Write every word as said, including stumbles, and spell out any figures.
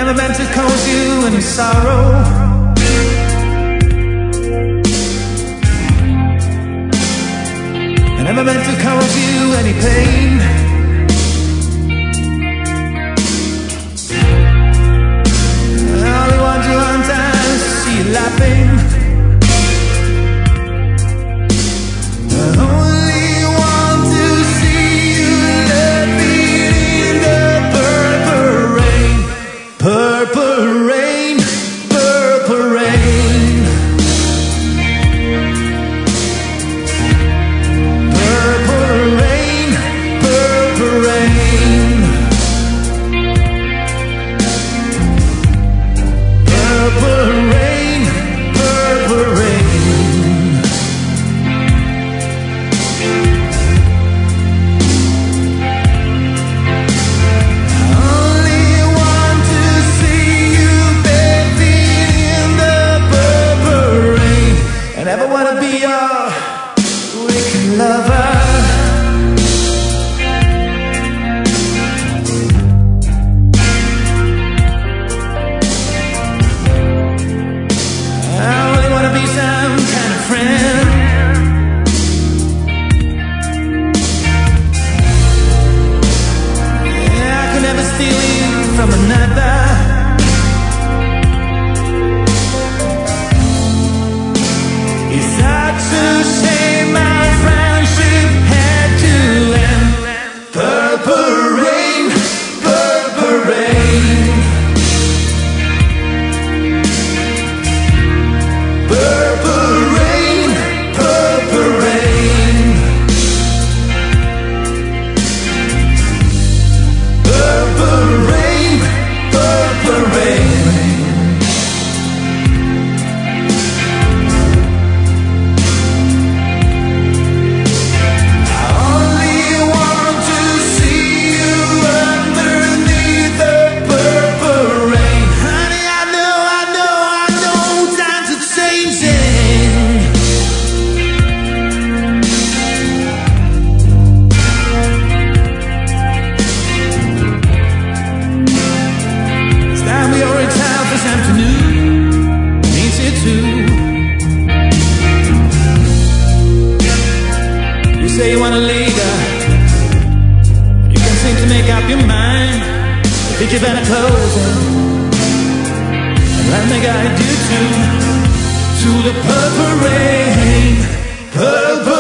never meant to cause you any sorrow. I never meant to cause you any pain. I only want you one time to see you laughing. I only want to see you laughing in the purple rain. Purple rain, purple rain. Purple rain, purple rain. Purple rain, purple rain. I only want to see you bathing in the purple rain. I never wanna be your wicked lover. I only wanna be some kind of friend. Yeah, I could never steal you from another. It's such a shame our friendship had to end. Purple rain, purple rain. Purple rain, purple rain. Purple rain, purple rain. I only want to see you underneath the purple rain. Honey, I know, I know, I know times are changing. It's time we are in town this afternoon. Means it too. You say you wanna leave her, but you can't seem to make up your mind. I think you better close it and let me guide you to to the purple rain, purple